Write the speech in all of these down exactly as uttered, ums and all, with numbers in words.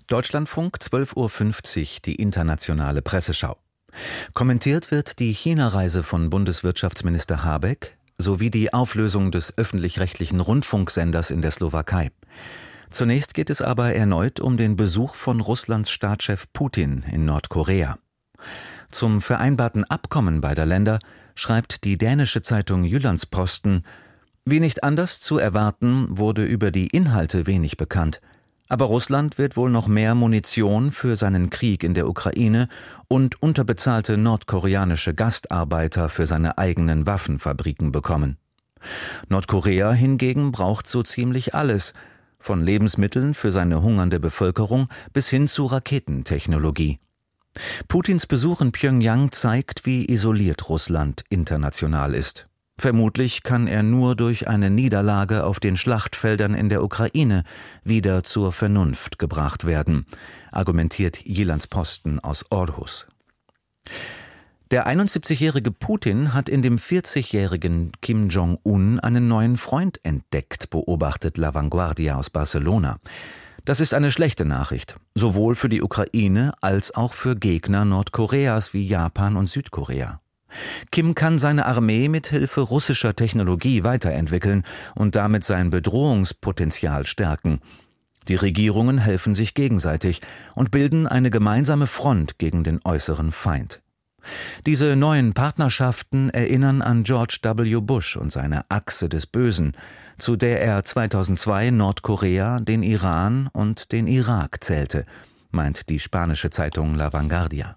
Deutschlandfunk, zwölf Uhr fünfzig, die internationale Presseschau. Kommentiert wird die China-Reise von Bundeswirtschaftsminister Habeck sowie die Auflösung des öffentlich-rechtlichen Rundfunksenders in der Slowakei. Zunächst geht es aber erneut um den Besuch von Russlands Staatschef Putin in Nordkorea. Zum vereinbarten Abkommen beider Länder schreibt die dänische Zeitung Jyllands-Posten: Wie nicht anders zu erwarten, wurde über die Inhalte wenig bekannt. Aber Russland wird wohl noch mehr Munition für seinen Krieg in der Ukraine und unterbezahlte nordkoreanische Gastarbeiter für seine eigenen Waffenfabriken bekommen. Nordkorea hingegen braucht so ziemlich alles, von Lebensmitteln für seine hungernde Bevölkerung bis hin zu Raketentechnologie. Putins Besuch in Pjöngjang zeigt, wie isoliert Russland international ist. Vermutlich kann er nur durch eine Niederlage auf den Schlachtfeldern in der Ukraine wieder zur Vernunft gebracht werden, argumentiert Jyllands-Posten aus Aarhus. Der einundsiebzigjährige Putin hat in dem vierzigjährigen Kim Jong-un einen neuen Freund entdeckt, beobachtet La Vanguardia aus Barcelona. Das ist eine schlechte Nachricht, sowohl für die Ukraine als auch für Gegner Nordkoreas wie Japan und Südkorea. Kim kann seine Armee mit Hilfe russischer Technologie weiterentwickeln und damit sein Bedrohungspotenzial stärken. Die Regierungen helfen sich gegenseitig und bilden eine gemeinsame Front gegen den äußeren Feind. Diese neuen Partnerschaften erinnern an George W. Bush und seine Achse des Bösen, zu der er zweitausendzwei Nordkorea, den Iran und den Irak zählte, meint die spanische Zeitung La Vanguardia.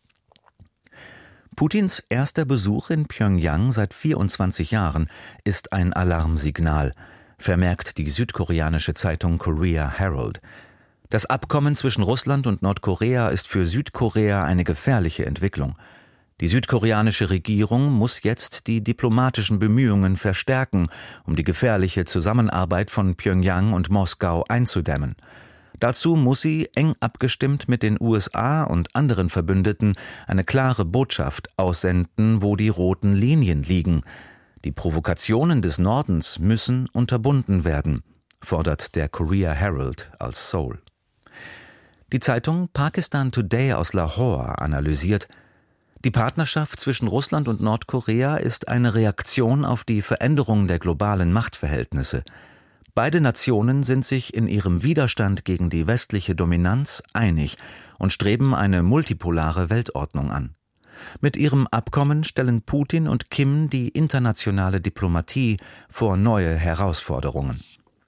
Putins erster Besuch in Pjöngjang seit vierundzwanzig Jahren ist ein Alarmsignal, vermerkt die südkoreanische Zeitung Korea Herald. Das Abkommen zwischen Russland und Nordkorea ist für Südkorea eine gefährliche Entwicklung. Die südkoreanische Regierung muss jetzt die diplomatischen Bemühungen verstärken, um die gefährliche Zusammenarbeit von Pjöngjang und Moskau einzudämmen. Dazu muss sie, eng abgestimmt mit den U S A und anderen Verbündeten, eine klare Botschaft aussenden, wo die roten Linien liegen. Die Provokationen des Nordens müssen unterbunden werden, fordert der Korea Herald als Seoul. Die Zeitung Pakistan Today aus Lahore analysiert: Die Partnerschaft zwischen Russland und Nordkorea ist eine Reaktion auf die Veränderung der globalen Machtverhältnisse. Beide Nationen sind sich in ihrem Widerstand gegen die westliche Dominanz einig und streben eine multipolare Weltordnung an. Mit ihrem Abkommen stellen Putin und Kim die internationale Diplomatie vor neue Herausforderungen.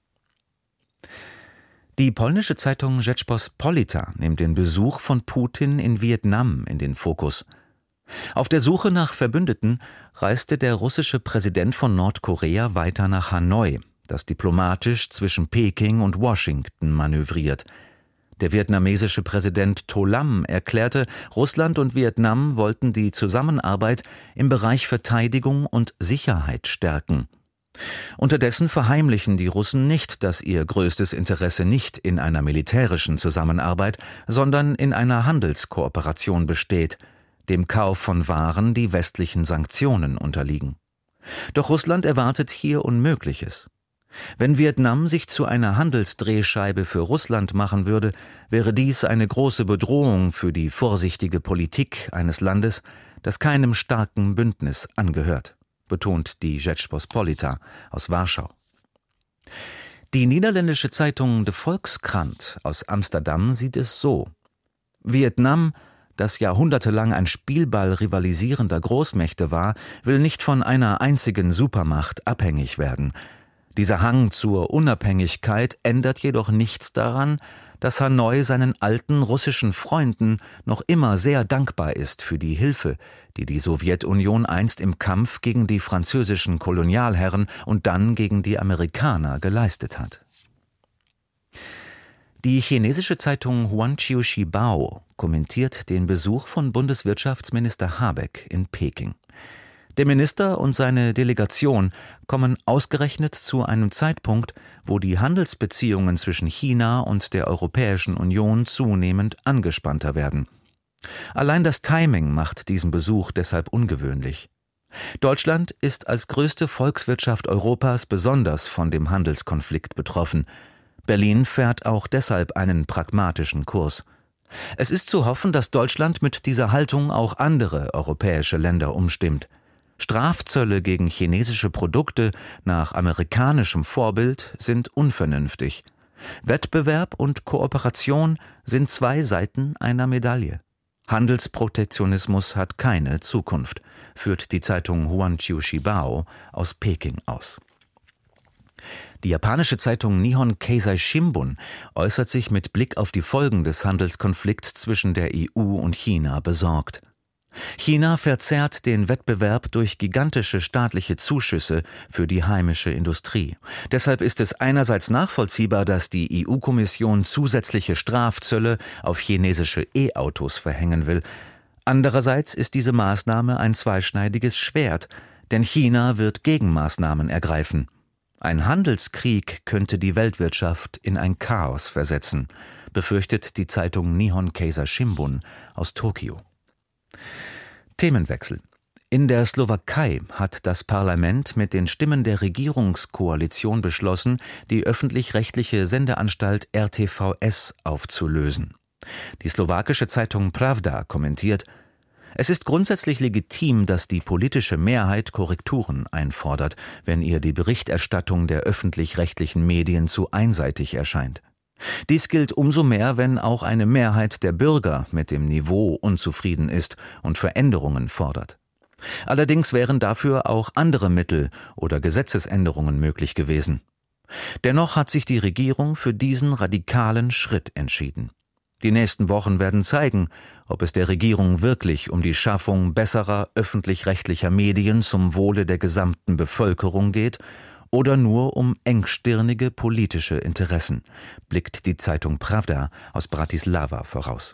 Die polnische Zeitung Rzeczpospolita nimmt den Besuch von Putin in Vietnam in den Fokus. Auf der Suche nach Verbündeten reiste der russische Präsident von Nordkorea weiter nach Hanoi, das diplomatisch zwischen Peking und Washington manövriert. Der vietnamesische Präsident To Lam erklärte, Russland und Vietnam wollten die Zusammenarbeit im Bereich Verteidigung und Sicherheit stärken. Unterdessen verheimlichen die Russen nicht, dass ihr größtes Interesse nicht in einer militärischen Zusammenarbeit, sondern in einer Handelskooperation besteht, dem Kauf von Waren, die westlichen Sanktionen unterliegen. Doch Russland erwartet hier Unmögliches. Wenn Vietnam sich zu einer Handelsdrehscheibe für Russland machen würde, wäre dies eine große Bedrohung für die vorsichtige Politik eines Landes, das keinem starken Bündnis angehört, betont die Rzeczpospolita aus Warschau. Die niederländische Zeitung De Volkskrant aus Amsterdam sieht es so: Vietnam, das jahrhundertelang ein Spielball rivalisierender Großmächte war, will nicht von einer einzigen Supermacht abhängig werden. Dieser Hang zur Unabhängigkeit ändert jedoch nichts daran, dass Hanoi seinen alten russischen Freunden noch immer sehr dankbar ist für die Hilfe, die die Sowjetunion einst im Kampf gegen die französischen Kolonialherren und dann gegen die Amerikaner geleistet hat. Die chinesische Zeitung Huanqiu Shibao kommentiert den Besuch von Bundeswirtschaftsminister Habeck in Peking. Der Minister und seine Delegation kommen ausgerechnet zu einem Zeitpunkt, wo die Handelsbeziehungen zwischen China und der Europäischen Union zunehmend angespannter werden. Allein das Timing macht diesen Besuch deshalb ungewöhnlich. Deutschland ist als größte Volkswirtschaft Europas besonders von dem Handelskonflikt betroffen. Berlin fährt auch deshalb einen pragmatischen Kurs. Es ist zu hoffen, dass Deutschland mit dieser Haltung auch andere europäische Länder umstimmt. Strafzölle gegen chinesische Produkte nach amerikanischem Vorbild sind unvernünftig. Wettbewerb und Kooperation sind zwei Seiten einer Medaille. Handelsprotektionismus hat keine Zukunft, führt die Zeitung Huanqiu Shibao aus Peking aus. Die japanische Zeitung Nihon Keizai Shimbun äußert sich mit Blick auf die Folgen des Handelskonflikts zwischen der E U und China besorgt. China verzerrt den Wettbewerb durch gigantische staatliche Zuschüsse für die heimische Industrie. Deshalb ist es einerseits nachvollziehbar, dass die E U-Kommission zusätzliche Strafzölle auf chinesische E-Autos verhängen will. Andererseits ist diese Maßnahme ein zweischneidiges Schwert, denn China wird Gegenmaßnahmen ergreifen. Ein Handelskrieg könnte die Weltwirtschaft in ein Chaos versetzen, befürchtet die Zeitung Nihon Keizai Shimbun aus Tokio. Themenwechsel. In der Slowakei hat das Parlament mit den Stimmen der Regierungskoalition beschlossen, die öffentlich-rechtliche Sendeanstalt R T V S aufzulösen. Die slowakische Zeitung Pravda kommentiert: Es ist grundsätzlich legitim, dass die politische Mehrheit Korrekturen einfordert, wenn ihr die Berichterstattung der öffentlich-rechtlichen Medien zu einseitig erscheint. Dies gilt umso mehr, wenn auch eine Mehrheit der Bürger mit dem Niveau unzufrieden ist und Veränderungen fordert. Allerdings wären dafür auch andere Mittel oder Gesetzesänderungen möglich gewesen. Dennoch hat sich die Regierung für diesen radikalen Schritt entschieden. Die nächsten Wochen werden zeigen, ob es der Regierung wirklich um die Schaffung besserer öffentlich-rechtlicher Medien zum Wohle der gesamten Bevölkerung geht oder nur um engstirnige politische Interessen, blickt die Zeitung Pravda aus Bratislava voraus.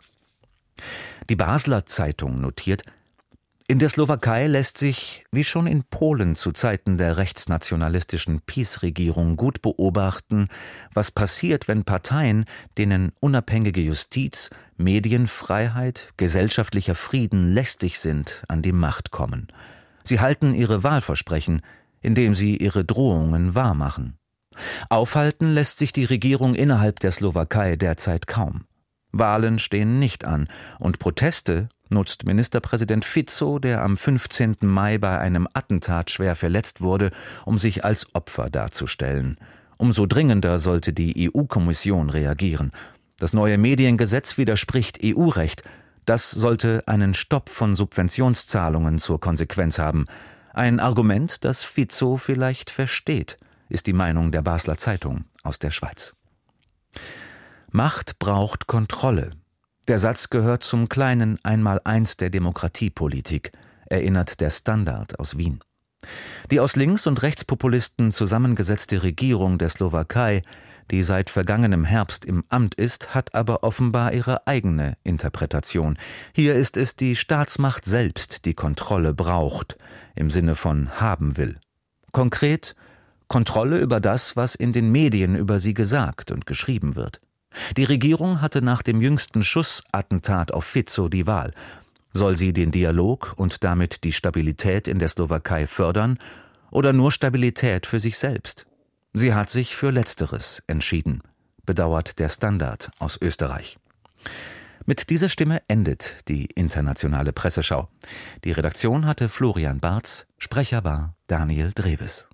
Die Basler Zeitung notiert: In der Slowakei lässt sich, wie schon in Polen zu Zeiten der rechtsnationalistischen PiS-Regierung, gut beobachten, was passiert, wenn Parteien, denen unabhängige Justiz, Medienfreiheit, gesellschaftlicher Frieden lästig sind, an die Macht kommen. Sie halten ihre Wahlversprechen, indem sie ihre Drohungen wahrmachen. Aufhalten lässt sich die Regierung innerhalb der Slowakei derzeit kaum. Wahlen stehen nicht an und Proteste nutzt Ministerpräsident Fico, der am fünfzehnten Mai bei einem Attentat schwer verletzt wurde, um sich als Opfer darzustellen. Umso dringender sollte die E U-Kommission reagieren. Das neue Mediengesetz widerspricht E U-Recht. Das sollte einen Stopp von Subventionszahlungen zur Konsequenz haben. Ein Argument, das Fico vielleicht versteht, ist die Meinung der Basler Zeitung aus der Schweiz. Macht braucht Kontrolle. Der Satz gehört zum kleinen Einmaleins der Demokratiepolitik, erinnert der Standard aus Wien. Die aus Links- und Rechtspopulisten zusammengesetzte Regierung der Slowakei, die seit vergangenem Herbst im Amt ist, hat aber offenbar ihre eigene Interpretation. Hier ist es die Staatsmacht selbst, die Kontrolle braucht, im Sinne von haben will. Konkret Kontrolle über das, was in den Medien über sie gesagt und geschrieben wird. Die Regierung hatte nach dem jüngsten Schussattentat auf Fico die Wahl. Soll sie den Dialog und damit die Stabilität in der Slowakei fördern oder nur Stabilität für sich selbst? Sie hat sich für Letzteres entschieden, bedauert der Standard aus Österreich. Mit dieser Stimme endet die internationale Presseschau. Die Redaktion hatte Florian Barz, Sprecher war Daniel Drewes.